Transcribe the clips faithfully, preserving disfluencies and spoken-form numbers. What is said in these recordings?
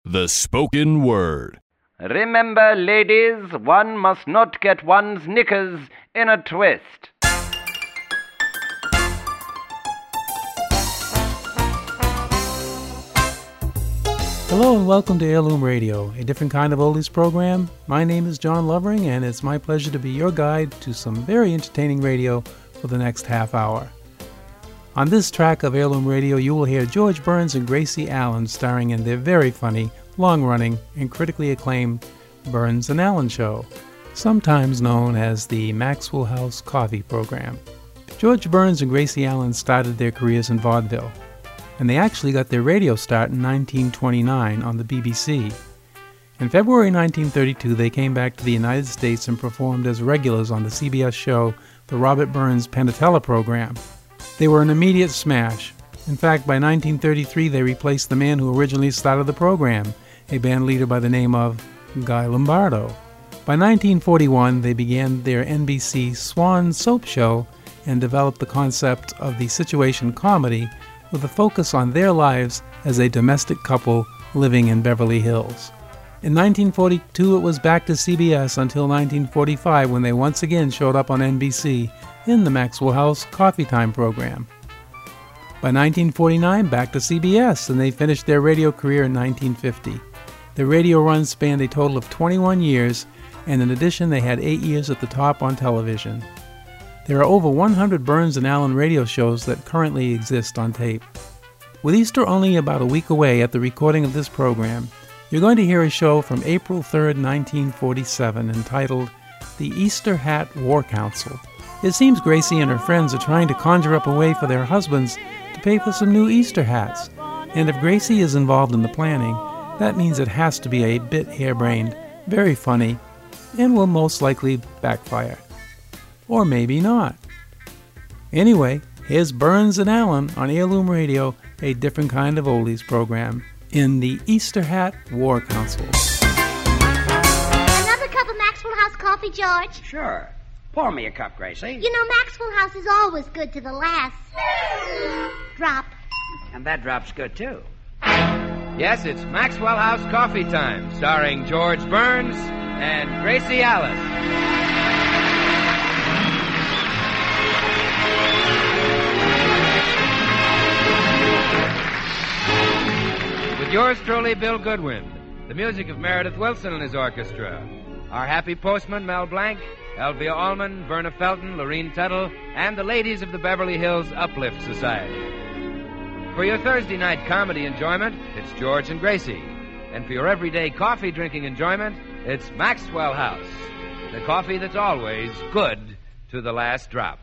The Spoken Word. Remember, ladies, one must not get one's knickers in a twist. Hello and welcome to Heirloom Radio, a different kind of oldies program. My name is John Lovering, and it's my pleasure to be your guide to some very entertaining radio for the next half hour. On this track of Heirloom Radio, you will hear George Burns and Gracie Allen starring in their very funny, long-running, and critically acclaimed Burns and Allen Show, sometimes known as the Maxwell House Coffee Program. George Burns and Gracie Allen started their careers in vaudeville, and they actually got their radio start in nineteen twenty-nine on the B B C. In February nineteen thirty-two, they came back to the United States and performed as regulars on the C B S show, the Robert Burns Penatella Program. They were an immediate smash. In fact, by nineteen thirty-three, they replaced the man who originally started the program, a band leader by the name of Guy Lombardo. By nineteen forty-one, they began their N B C Swan soap show and developed the concept of the situation comedy with a focus on their lives as a domestic couple living in Beverly Hills. In nineteen forty-two, it was back to C B S until nineteen forty-five, when they once again showed up on N B C in the Maxwell House Coffee Time program. By nineteen forty-nine, back to C B S, and they finished their radio career in nineteen fifty. Their radio run spanned a total of twenty-one years, and in addition, they had eight years at the top on television. There are over one hundred Burns and Allen radio shows that currently exist on tape. With Easter only about a week away at the recording of this program, you're going to hear a show from April third, nineteen forty-seven, entitled The Easter Hat War Council. It seems Gracie and her friends are trying to conjure up a way for their husbands to pay for some new Easter hats. And if Gracie is involved in the planning, that means it has to be a bit harebrained, very funny, and will most likely backfire. Or maybe not. Anyway, here's Burns and Allen on Heirloom Radio, a different kind of oldies program, in the Easter Hat War Council. Another cup of Maxwell House coffee, George? Sure. Pour me a cup, Gracie. You know, Maxwell House is always good to the last drop. And that drop's good, too. Yes, it's Maxwell House Coffee Time, starring George Burns and Gracie Allen. With yours truly, Bill Goodwin. The music of Meredith Wilson and his orchestra. Our happy postman, Mel Blanc, Elvia Allman, Verna Felton, Lorene Tuttle, and the ladies of the Beverly Hills Uplift Society. For your Thursday night comedy enjoyment, it's George and Gracie. And for your everyday coffee drinking enjoyment, it's Maxwell House. The coffee that's always good to the last drop.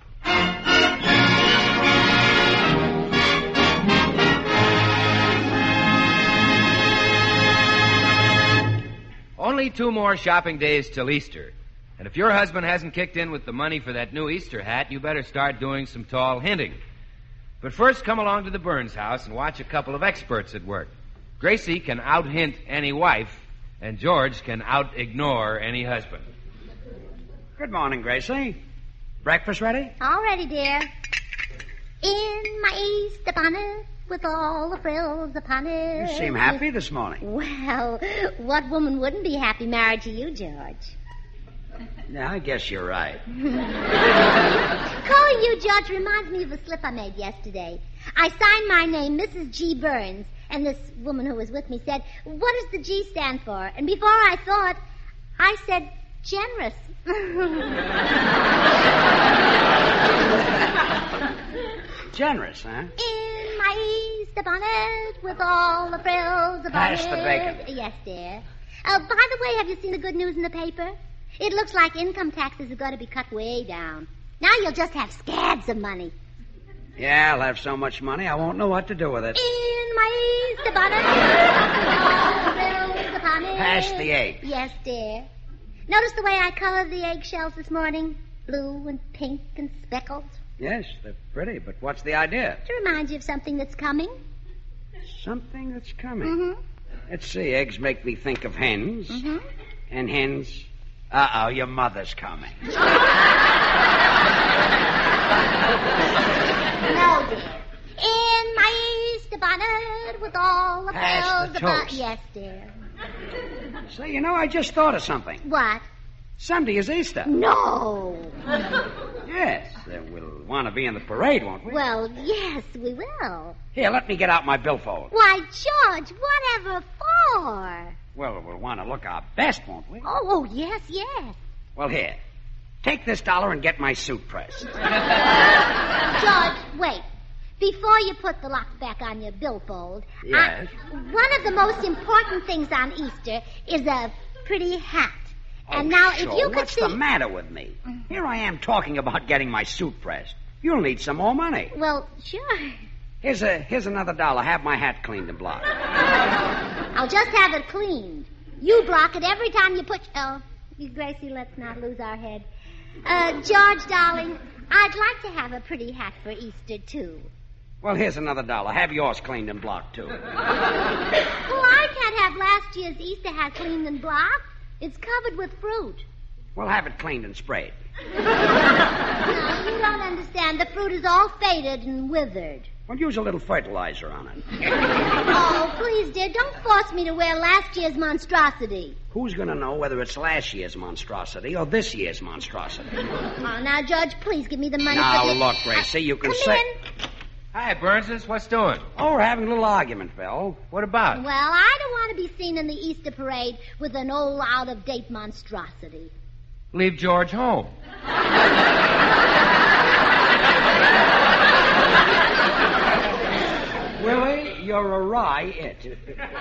Only two more shopping days till Easter. And if your husband hasn't kicked in with the money for that new Easter hat, you better start doing some tall hinting. But first, come along to the Burns house and watch a couple of experts at work. Gracie can out-hint any wife, and George can out-ignore any husband. Good morning, Gracie. Breakfast ready? All ready, dear. In my Easter bonnet, with all the frills upon it. You seem happy this morning. Well, what woman wouldn't be happy married to you, George? Yeah, I guess you're right. Calling you George reminds me of a slip I made yesterday. I signed my name, Missus G. Burns, and this woman who was with me said, "What does the G stand for?" And before I thought, I said, "Generous." Generous, huh? In my Easter bonnet, with all the frills about Pass it. the bacon. Yes, dear. Uh, by the way, have you seen the good news in the paper? It looks like income taxes are going to be cut way down. Now you'll just have scads of money. Yeah, I'll have so much money, I won't know what to do with it. In my Easter bonnet, with all the frills upon it. Pass the egg. Yes, dear. Notice the way I colored the eggshells this morning? Blue and pink and speckled. Yes, they're pretty, but what's the idea? To remind you of something that's coming. Something that's coming. Mm-hmm. Let's see, eggs make me think of hens. Mm-hmm. And hens... Uh-oh, your mother's coming. No, dear. In my Easter bonnet, with all the Pass bells the about... toast. Yes, dear. Say, you know, I just thought of something. What? Sunday is Easter. No. Yes, uh, we'll want to be in the parade, won't we? Well, yes, we will. Here, let me get out my billfold. Why, George, whatever for? Well, we'll want to look our best, won't we? Oh, oh, yes, yes. Well, here. Take this dollar and get my suit pressed. George, wait. Before you put the lock back on your billfold, Yes? I, one of the most important things on Easter is a pretty hat. And Oh, now, sure. if you could What's see... the matter with me? Here I am talking about getting my suit pressed. You'll need some more money. Well, sure. Here's a here's another dollar. Have my hat cleaned and blocked. I'll just have it cleaned. You block it every time you put... Oh, you, Gracie, let's not lose our head. Uh, George, darling, I'd like to have a pretty hat for Easter, too. Well, here's another dollar. Have yours cleaned and blocked, too. Well, I can't have last year's Easter hat cleaned and blocked. It's covered with fruit. Well, have it cleaned and sprayed. No, you don't understand. The fruit is all faded and withered. Well, use a little fertilizer on it. Oh, please, dear, don't force me to wear last year's monstrosity. Who's going to know whether it's last year's monstrosity or this year's monstrosity? Oh, now, Judge, please give me the money Now, for the... look, Gracie, you can Come say... in. Hi, Burnses. What's doing? Oh, we're having a little argument, Bill. What about? Well, I don't want to be seen in the Easter parade with an old, out-of-date monstrosity. Leave George home. Willie, you're a wry it. Bill,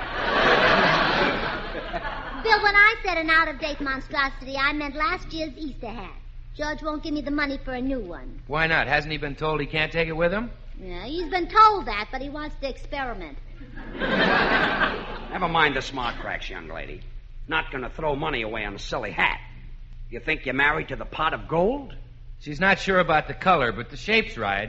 when I said an out-of-date monstrosity, I meant last year's Easter hat. George won't give me the money for a new one. Why not? Hasn't he been told he can't take it with him? Yeah, he's been told that, but he wants to experiment. Never mind the smart cracks, young lady. Not going to throw money away on a silly hat. You think you're married to the pot of gold? She's not sure about the color, but the shape's right.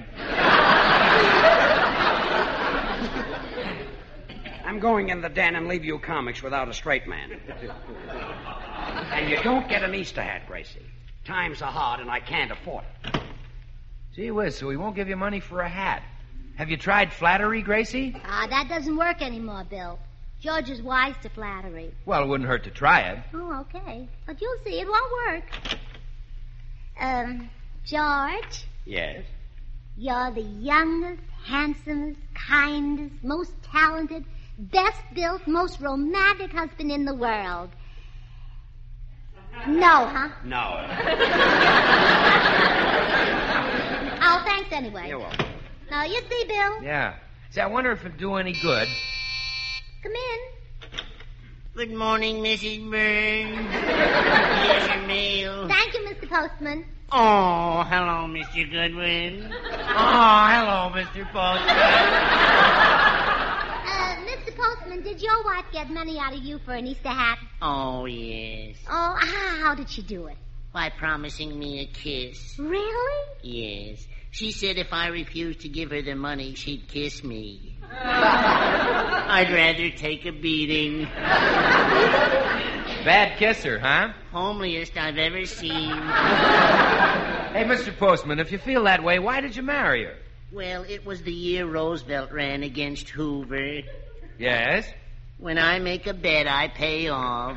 I'm going in the den and leave you comics without a straight man. And you don't get an Easter hat, Gracie. Times are hard and I can't afford it. Gee whiz, so he won't give you money for a hat. Have you tried flattery, Gracie? Ah, that doesn't work anymore, Bill. George is wise to flattery. Well, it wouldn't hurt to try it. Oh, okay. But you'll see, it won't work. Um, George, Yes? you're the youngest, handsomest, kindest, most talented, best built, most romantic husband in the world. No, huh? No. Oh, thanks anyway. You're welcome. Now, you see, Bill. Yeah. See, I wonder if it'd do any good. Come in. Good morning, Missus Burns. Here's your mail. Thank you, Mister Postman. Oh, hello, Mister Goodwin. Oh, hello, Mister Postman. Uh, Mister Postman, did your wife get money out of you for an Easter hat? Oh, yes. Oh, how, how did she do it? By promising me a kiss. Really? Yes. She said if I refused to give her the money, she'd kiss me. I'd rather take a beating. Bad kisser, huh? Homeliest I've ever seen. Hey, Mister Postman, if you feel that way, why did you marry her? Well, it was the year Roosevelt ran against Hoover. Yes? When I make a bet, I pay off.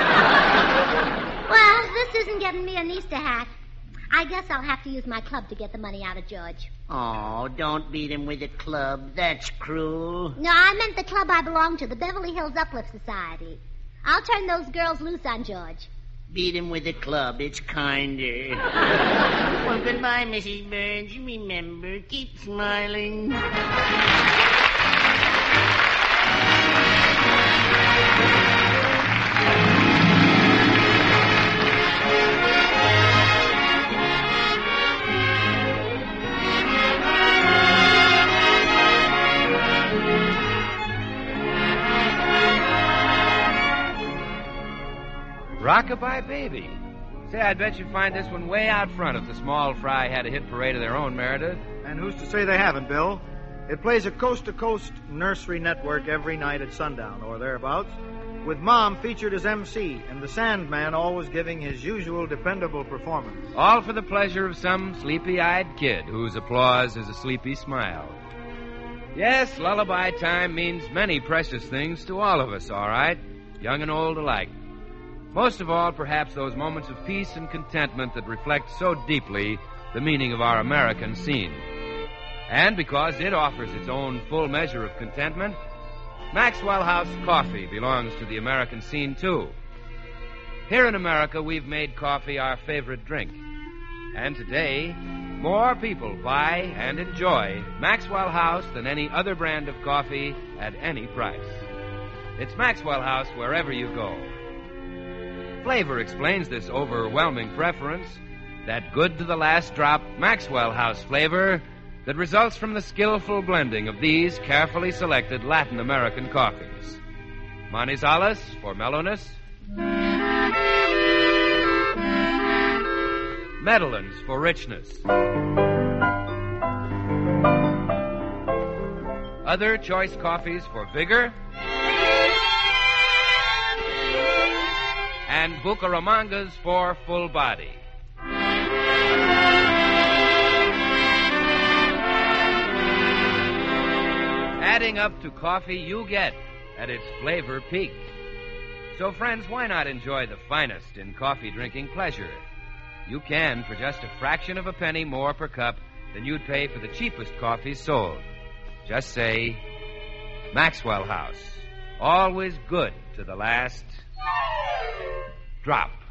Well, this isn't getting me an Easter hat. I guess I'll have to use my club to get the money out of George. Oh, don't beat him with a club. That's cruel. No, I meant the club I belong to, the Beverly Hills Uplift Society. I'll turn those girls loose on George. Beat him with a club. It's kinder. Well, goodbye, Missus Burns. Remember, keep smiling. Rockabye Baby. Say, I bet you'd find this one way out front if the Small Fry had a hit parade of their own, Meredith. And who's to say they haven't, Bill? It plays a coast-to-coast nursery network every night at sundown, or thereabouts, with Mom featured as M C, and the Sandman always giving his usual dependable performance. All for the pleasure of some sleepy-eyed kid whose applause is a sleepy smile. Yes, lullaby time means many precious things to all of us, all right, young and old alike. Most of all, perhaps those moments of peace and contentment that reflect so deeply the meaning of our American scene. And because it offers its own full measure of contentment, Maxwell House coffee belongs to the American scene, too. Here in America, we've made coffee our favorite drink. And today, more people buy and enjoy Maxwell House than any other brand of coffee at any price. It's Maxwell House wherever you go. Flavor explains this overwhelming preference, that good to the last drop Maxwell House flavor that results from the skillful blending of these carefully selected Latin American coffees. Manizales for mellowness. Medellins for richness. Other choice coffees for vigor. And Bucaramangas for full body. Adding up to coffee you get at its flavor peak. So, friends, why not enjoy the finest in coffee drinking pleasure? You can for just a fraction of a penny more per cup than you'd pay for the cheapest coffees sold. Just say, Maxwell House. Always good to the last drop.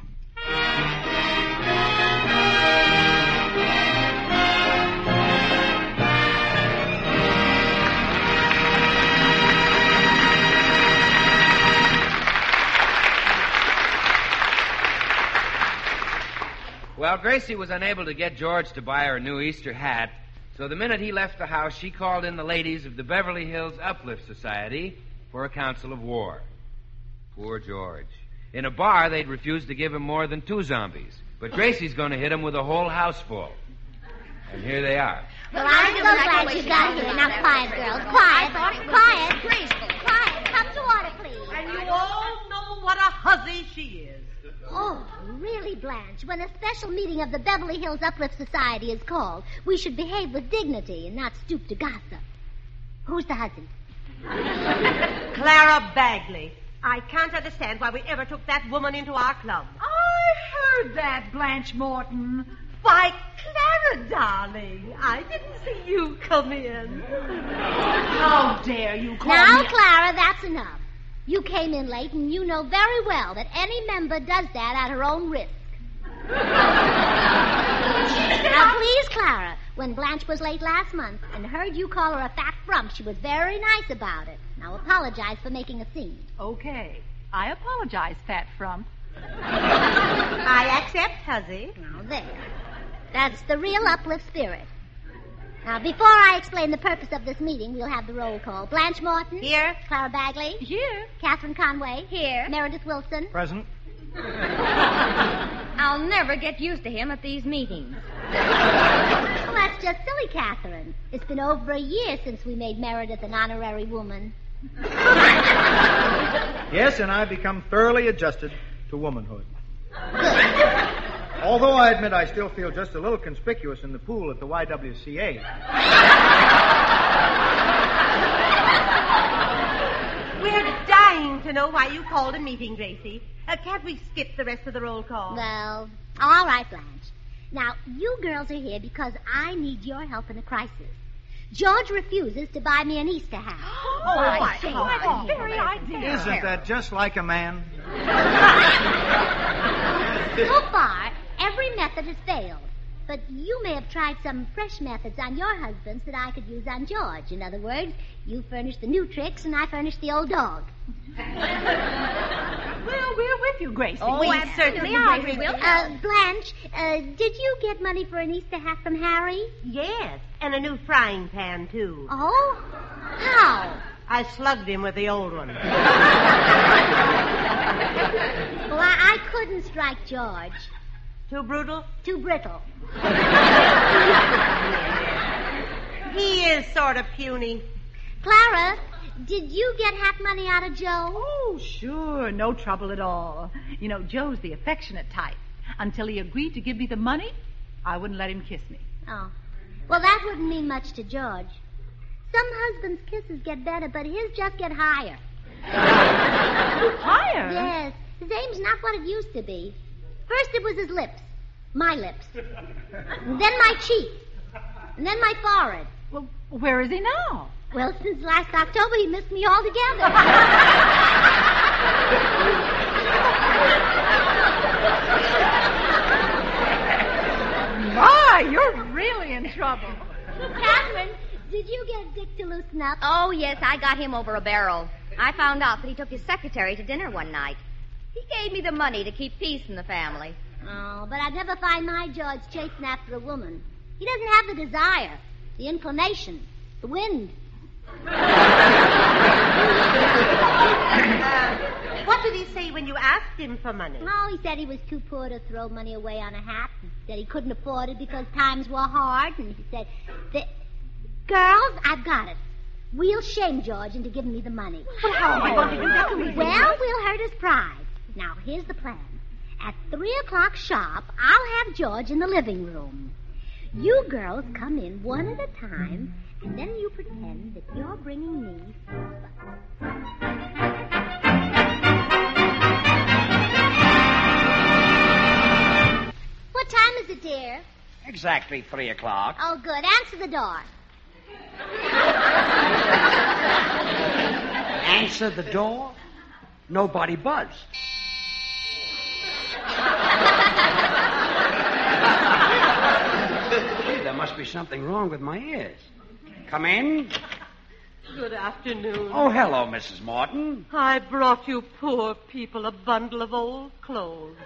Well, Gracie was unable to get George to buy her a new Easter hat, so the minute he left the house, she called in the ladies of the Beverly Hills Uplift Society for a council of war. Poor George. In a bar, they'd refused to give him more than two zombies, but Gracie's going to hit him with a whole house full. And here they are. Well, I'm so glad you got here. Now, quiet, girls. Quiet. Quiet. Graceful. Quiet. Come to order, please. And you all know what a hussy she is. Oh, really, Blanche, when a special meeting of the Beverly Hills Uplift Society is called, we should behave with dignity and not stoop to gossip. Who's the husband? Clara Bagley. I can't understand why we ever took that woman into our club. I heard that, Blanche Morton. Why, Clara, darling, I didn't see you come in. How dare you call now, me... Now, Clara, that's enough. You came in late, and you know very well that any member does that at her own risk. Now, please, Clara, when Blanche was late last month and heard you call her a fat frump, she was very nice about it. Now, apologize for making a scene. Okay. I apologize, fat frump. I accept, hussy. Now, there. That's the real Uplift spirit. Now, before I explain the purpose of this meeting, we'll have the roll call. Blanche Morton. Here. Clara Bagley. Here. Catherine Conway. Here. Meredith Wilson. Present. I'll never get used to him at these meetings. Well, that's just silly, Catherine. It's been over a year since we made Meredith an honorary woman. Yes, and I've become thoroughly adjusted to womanhood. Although I admit I still feel just a little conspicuous in the pool at the Y W C A. We're dying to know why you called a meeting, Gracie. Uh, can't we skip the rest of the roll call? Well, all right, Blanche. Now, you girls are here because I need your help in a crisis. George refuses to buy me an Easter hat. Oh, I see. What a very idea. Isn't that just like a man? So far, every method has failed. But you may have tried some fresh methods on your husbands that I could use on George. In other words, you furnish the new tricks and I furnish the old dog. Well, we're with you, Gracie. Oh, we certainly are. Uh, Blanche, uh, did you get money for an Easter hat from Harry? Yes, and a new frying pan, too. Oh? How? I slugged him with the old one. Well, I, I couldn't strike George. Too brutal? Too brittle. He is sort of puny. Clara, did you get hat money out of Joe? Oh, sure. No trouble at all. You know, Joe's the affectionate type. Until he agreed to give me the money, I wouldn't let him kiss me. Oh. Well, that wouldn't mean much to George. Some husbands' kisses get better, but his just get higher. Higher? Yes. His aim's not what it used to be. First it was his lips. My lips. And then my cheeks. And then my forehead. Well, where is he now? Well, since last October, he missed me altogether. My, you're really in trouble. Catherine, did you get Dick to loosen up? Oh, yes, I got him over a barrel. I found out that he took his secretary to dinner one night. He gave me the money to keep peace in the family. Oh, but I'd never find my George chasing after a woman. He doesn't have the desire, the inclination, the wind. What did he say when you asked him for money? Oh, he said he was too poor to throw money away on a hat. He said he couldn't afford it because times were hard. And he said, that, girls, I've got it. We'll shame George into giving me the money. Well, how am I going to do that? Well, we'll hurt his pride. Now, here's the plan. At three o'clock sharp, I'll have George in the living room. You girls come in one at a time, and then you pretend that you're bringing me supper. What time is it, dear? Exactly three o'clock. Oh, good. Answer the door. Answer the door? Nobody buzzed. Gee, there must be something wrong with my ears. Come in. Good afternoon. Oh, hello, Missus Morton. I brought you poor people a bundle of old clothes.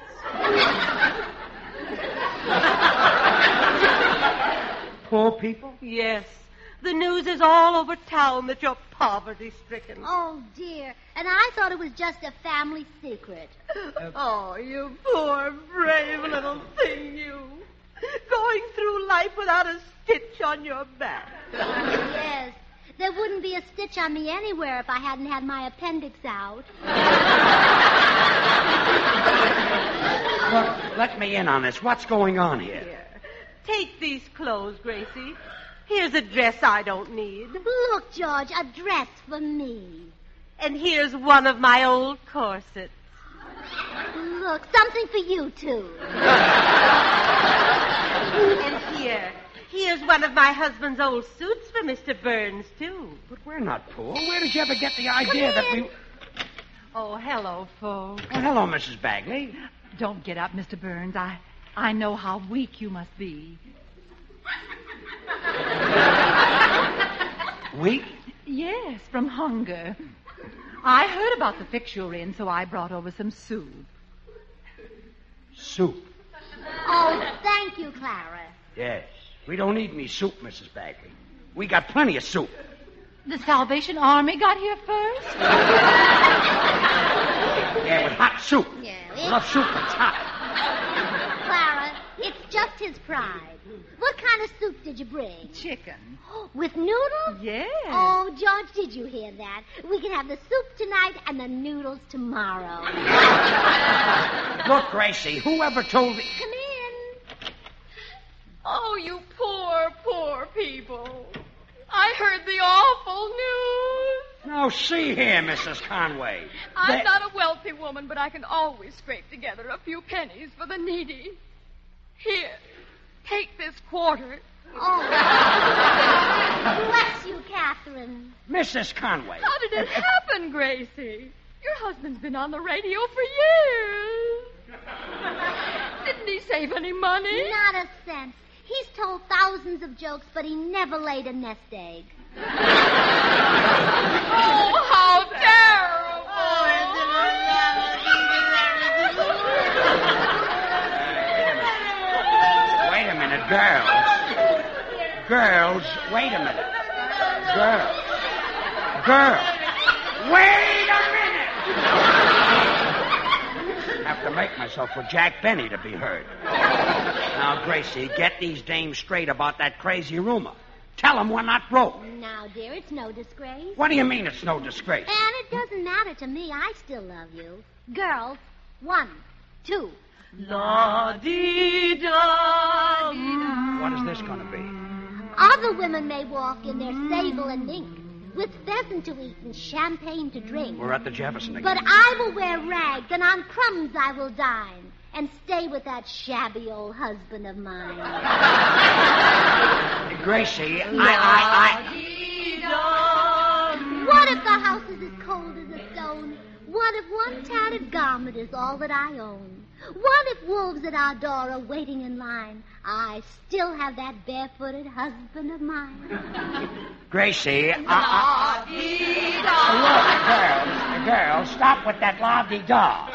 Poor people? Yes. The news is all over town that you're poverty-stricken. Oh, dear. And I thought it was just a family secret. Uh, oh, you poor, brave little thing, you. Going through life without a stitch on your back. Yes. There wouldn't be a stitch on me anywhere if I hadn't had my appendix out. Look, let me in on this. What's going on here? Here. Take these clothes, Gracie. Here's a dress I don't need. Look, George, a dress for me. And here's one of my old corsets. Look, something for you, too. And here, here's one of my husband's old suits for Mister Burns, too. But we're not poor. Where did you ever get the idea that we... Oh, hello, folks. Oh, hello, Missus Bagley. Don't get up, Mister Burns. I, I know how weak you must be. Weak? Yes, from hunger. I heard about the fix you're in, so I brought over some soup. Soup? Oh, thank you, Clara. Yes. We don't need any soup, Missus Bagley. We got plenty of soup. The Salvation Army got here first? Yeah, with hot soup. Yeah, Love soup that's hot. Clara, it's just his pride. What kind of soup did you bring? Chicken. With noodles? Yes. Oh, George, did you hear that? We can have the soup tonight and the noodles tomorrow. Look, Gracie, whoever told me... Come in. Oh, you poor, poor people. I heard the awful news. Now, see here, Missus Conway. I'm That- not a wealthy woman, but I can always scrape together a few pennies for the needy. Here, take this quarter. Oh. Bless you, Catherine. Missus Conway. How did it happen, Gracie? Your husband's been on the radio for years. Didn't he save any money? Not a cent. He's told thousands of jokes, but he never laid a nest egg. Oh, how terrible! Wait a minute, girls. Girls, wait a minute. Girls. Girls. Wait a minute! Have to make myself for Jack Benny to be heard. Now, Gracie, get these dames straight about that crazy rumor. Tell them we're not broke. Now, dear, it's no disgrace. What do you mean it's no disgrace? And it doesn't matter to me. I still love you. Girls, one, two. La-dee-da. What is this going to be? Other women may walk in their sable and mink, with pheasant to eat and champagne to drink. We're at the Jefferson again. But I will wear rags, and on crumbs I will dine, and stay with that shabby old husband of mine. Gracie, I, I, I... What if the house is as cold as a stone? What if one tattered garment is all that I own? What if wolves at our door are waiting in line? I still have that barefooted husband of mine. Gracie, I... I... Look, girls, girls, stop with that la-dee-da.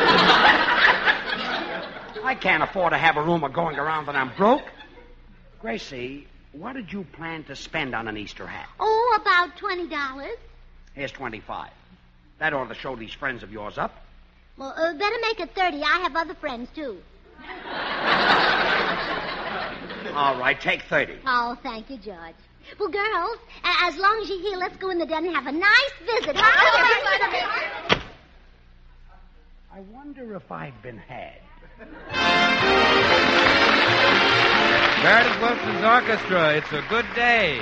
I can't afford to have a rumor going around that I'm broke. Gracie, what did you plan to spend on an Easter hat? Oh, about twenty dollars. Here's twenty-five. That ought to show these friends of yours up. Well, uh, better make it thirty. I have other friends, too. All right, take thirty. Oh, thank you, George. Well, girls, a- as long as you're here, let's go in the den and have a nice visit. Huh? I wonder if I've been had. Meredith Wilson's orchestra, it's a good day.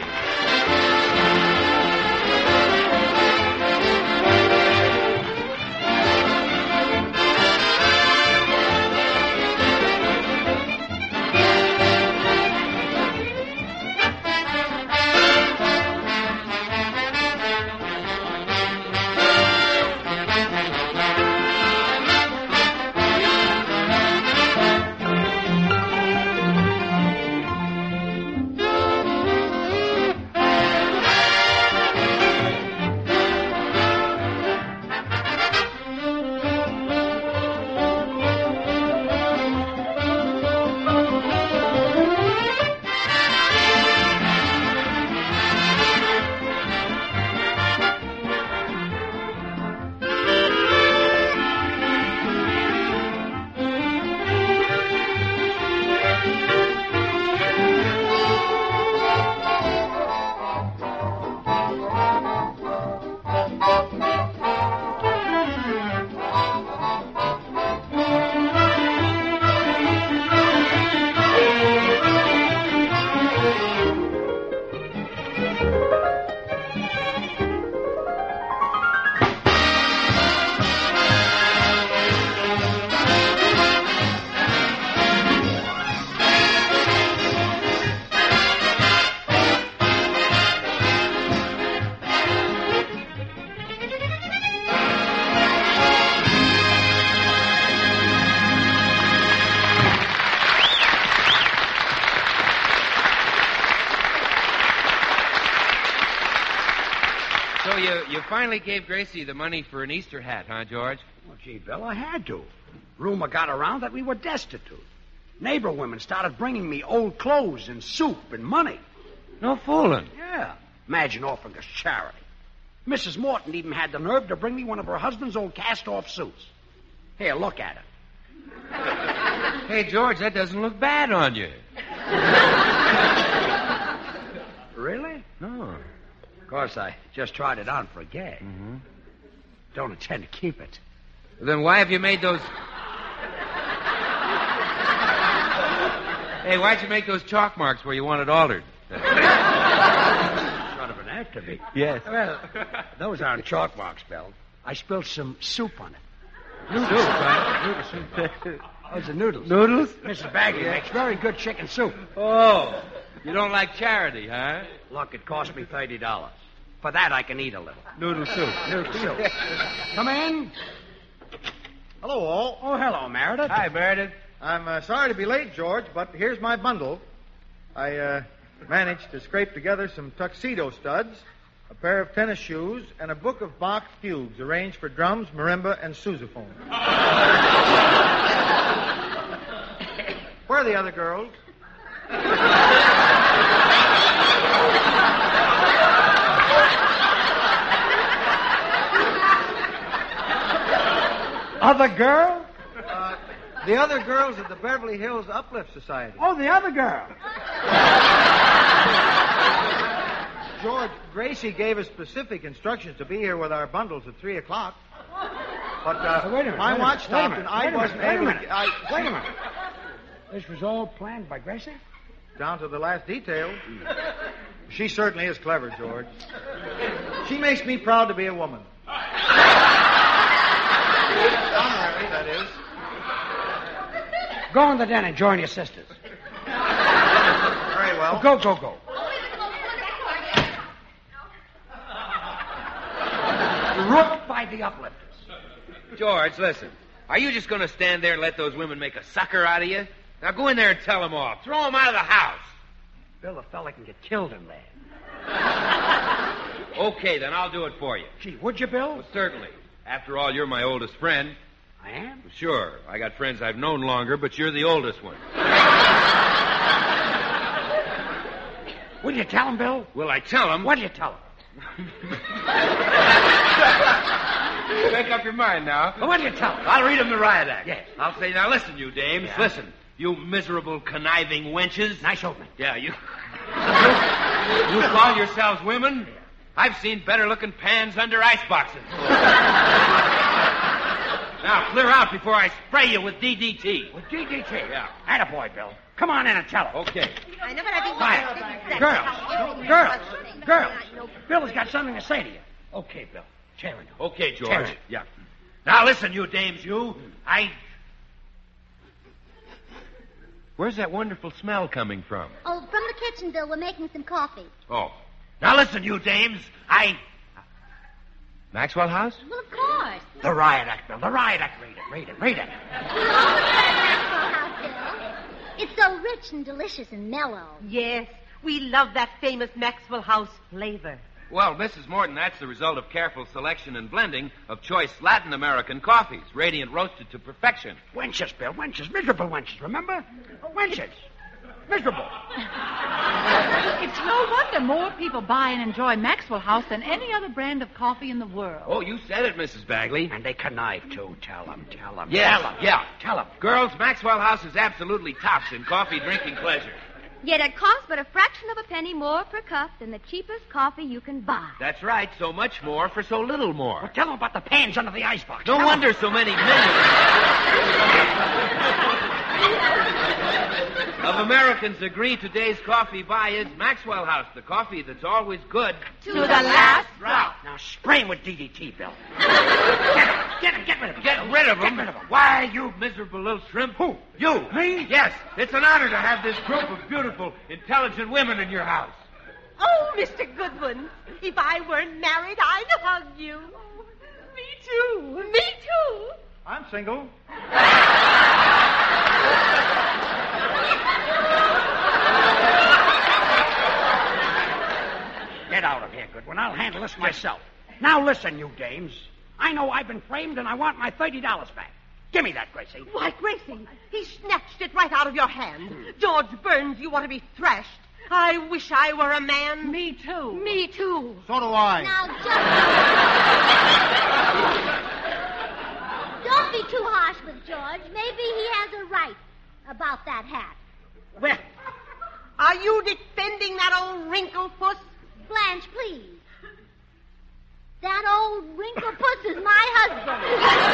So you, you finally gave Gracie the money for an Easter hat, huh, George? Well, gee, Bill, I had to. Rumor got around that we were destitute. Neighbor women started bringing me old clothes and soup and money. No fooling. Yeah. Imagine offering us charity. Missus Morton even had the nerve to bring me one of her husband's old cast-off suits. Here, look at it. Hey, George, that doesn't look bad on you. Really? No. Of course, I just tried it on for a gag. Mm-hmm. Don't intend to keep it. Then why have you made those... Hey, why'd you make those chalk marks where you want it altered? Sort of an act of me. Yes. Well, those aren't chalk marks, Bill. I spilled some soup on it. Noodles, soup, right? Noodle soup. Those are noodles. Noodles? Missus Bagley makes very good chicken soup. Oh, you don't like charity, huh? Look, it cost me thirty dollars. For that, I can eat a little. Noodle soup. Noodle soup. Come in. Hello, all. Oh, hello, Meredith. Hi, Meredith. I'm uh, sorry to be late, George, but here's my bundle. I uh, managed to scrape together some tuxedo studs, a pair of tennis shoes, and a book of Bach fugues arranged for drums, marimba, and sousaphone. Where are the other girls? Other girl? Uh, the other girls at the Beverly Hills Uplift Society. Oh, the other girl. George, Gracie gave us specific instructions to be here with our bundles at three o'clock. But uh, wait a minute, my wait a watch minute, stopped wait a and I minute, wasn't wait a able minute, to... I, Wait a minute. This was all planned by Gracie? Down to the last detail. She certainly is clever, George. She makes me proud to be a woman. Honorary, that is. Go in the den and join your sisters. Very well. Go, go, go. Rooked by the uplifters. George, listen. Are you just going to stand there and let those women make a sucker out of you? Now go in there and tell them off. Throw them out of the house. Bill, the fella can get killed in there. Okay, then I'll do it for you. Gee, would you, Bill? Well, certainly. After all, you're my oldest friend. I am? Sure. I got friends I've known longer, but you're the oldest one. Will you tell him, Bill? Will I tell him? What do you tell him? Make up your mind now. Well, what do you tell him? I'll read him the riot act. Yes. I'll say, now listen, you dames. Yeah. Listen. You miserable, conniving wenches. Nice opening. Yeah, you... you, you call yourselves women? I've seen better-looking pans under ice boxes. Now, clear out before I spray you with D D T. With D D T? Yeah. Attaboy, Bill. Come on in and tell him. Okay. I know, but I think... Quiet. Girls. Girls. Girls. Bill has got something to say to you. Okay, Bill. Chair him. Okay, George. Chair him. Yeah. Now, listen, you dames, you. I... Where's that wonderful smell coming from? Oh, from the kitchen, Bill. We're making some coffee. Oh. Now, listen, you dames. I... Maxwell House? Well, of course. The riot act, Bill. The riot act. Read it, read it, read it. It's so rich and delicious and mellow. Yes, we love that famous Maxwell House flavor. Well, Missus Morton, that's the result of careful selection and blending of choice Latin American coffees, radiant roasted to perfection. Wenches, Bill, wenches. Miserable wenches, remember? Wenches. Miserable. It's no wonder more people buy and enjoy Maxwell House than any other brand of coffee in the world. Oh, you said it, Missus Bagley. And they connive, too. Tell them, tell them. Yes, tell them. yeah. Tell them. Girls, Maxwell House is absolutely tops in coffee drinking pleasure. Yet it costs but a fraction of a penny more per cup than the cheapest coffee you can buy. That's right. So much more for so little more. Well, tell them about the pans under the icebox. No tell wonder them. so many millions of Americans agree today's coffee buy is Maxwell House, the coffee that's always good. To, to the last drop. Now spray him with D D T, Bill. Get him, get him, get rid of him. Get rid of him? Get rid of him. Why, you miserable little shrimp. Who? You. Me? Yes. It's an honor to have this group of beautiful, intelligent women in your house. Oh, Mister Goodwin, if I weren't married, I'd hug you. Oh, me too. Me too. I'm single. Get out of here, Goodwin. I'll handle this myself. Now listen, you dames. I know I've been framed and I want my thirty dollars back. Give me that, Gracie. Why, Gracie, he snatched it right out of your hand. George Burns, you want to be thrashed. I wish I were a man. Me too. Me too. So do I. Now, just... Don't be too harsh with George. Maybe he has a right about that hat. Well, are you defending that old wrinkle-puss? Blanche, please. That old wrinkle-puss is my husband.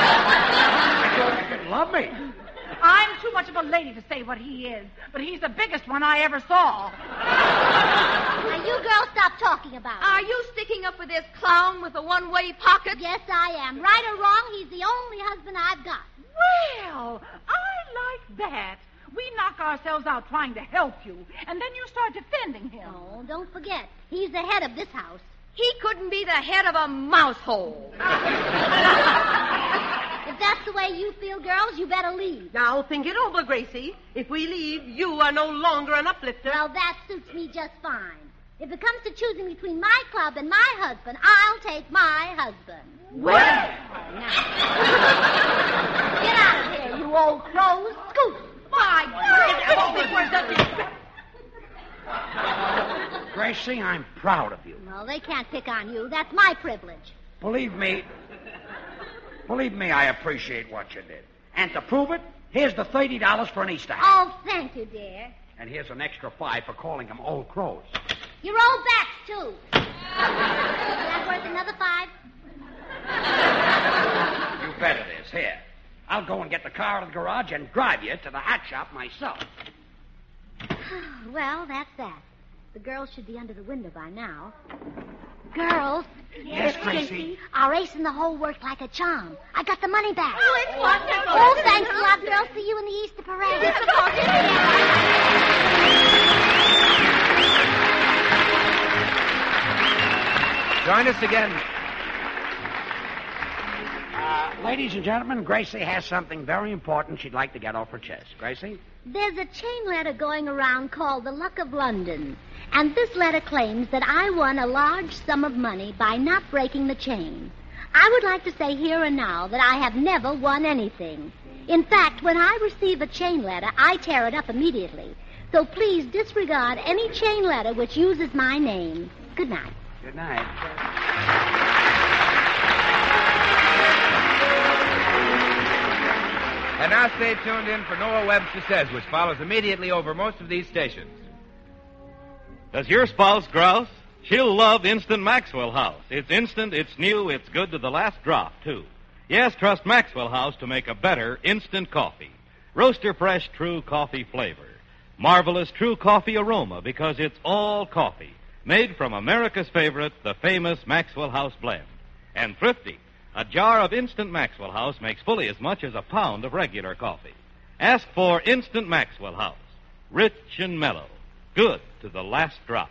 You love me. I'm too much of a lady to say what he is, but he's the biggest one I ever saw. Now, you girls stop talking about it. Are you sticking up with this clown with a one-way pocket? Yes, I am. Right or wrong, he's the only husband I've got. Well, I like that. We knock ourselves out trying to help you, and then you start defending him. Oh, don't forget, he's the head of this house. He couldn't be the head of a mouse hole. If that's the way you feel, girls, you better leave. Now, think it over, Gracie. If we leave, you are no longer an uplifter. Well, that suits me just fine. If it comes to choosing between my club and my husband, I'll take my husband. Well. Oh, now. Get out of here, you old crows. Scoot. My goodness. Gracie, I'm proud of you. No, they can't pick on you. That's my privilege. Believe me, believe me, I appreciate what you did. And to prove it, here's the thirty dollars for an Easter hat. Oh, thank you, dear. And here's an extra five for calling them old crows. Your old backs, too. Is that worth another five? You bet it is. Here. I'll go and get the car out of the garage and drive you to the hat shop myself. Well, that's that. The girls should be under the window by now. Girls. Yes, Gracie? Our ace in the hole worked like a charm. I got the money back. Oh, it's wonderful. Oh, thanks a lot, girls. See you in the Easter parade. Yes, of course. Join us again. Uh, ladies and gentlemen, Gracie has something very important she'd like to get off her chest. Gracie? There's a chain letter going around called The Luck of London. And this letter claims that I won a large sum of money by not breaking the chain. I would like to say here and now that I have never won anything. In fact, when I receive a chain letter, I tear it up immediately. So please disregard any chain letter which uses my name. Good night. Good night. And now stay tuned in for Noah Webster Says, which follows immediately over most of these stations. Does your spouse grouse? She'll love Instant Maxwell House. It's instant, it's new, it's good to the last drop, too. Yes, trust Maxwell House to make a better instant coffee. Roaster fresh true coffee flavor. Marvelous true coffee aroma because it's all coffee. Made from America's favorite, the famous Maxwell House blend. And thrifty. A jar of Instant Maxwell House makes fully as much as a pound of regular coffee. Ask for Instant Maxwell House. Rich and mellow. Good to the last drop.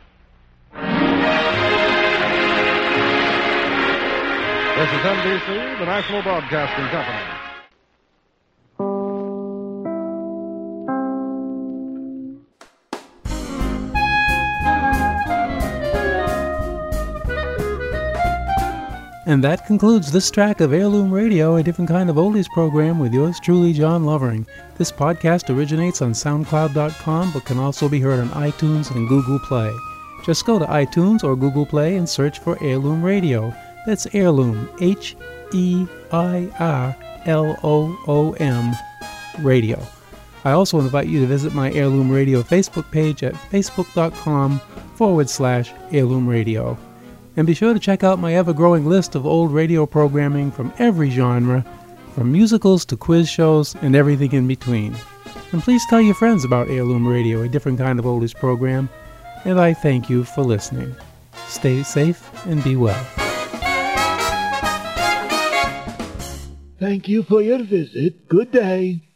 This is N B C, the National Broadcasting Company. And that concludes this track of Heirloom Radio, a different kind of oldies program with yours truly, John Lovering. This podcast originates on SoundCloud dot com, but can also be heard on iTunes and Google Play. Just go to iTunes or Google Play and search for Heirloom Radio. That's Heirloom, H E I R L O O M, Radio. I also invite you to visit my Heirloom Radio Facebook page at facebook.com forward slash Heirloom Radio. And be sure to check out my ever-growing list of old radio programming from every genre, from musicals to quiz shows and everything in between. And please tell your friends about Heirloom Radio, a different kind of oldies program. And I thank you for listening. Stay safe and be well. Thank you for your visit. Good day.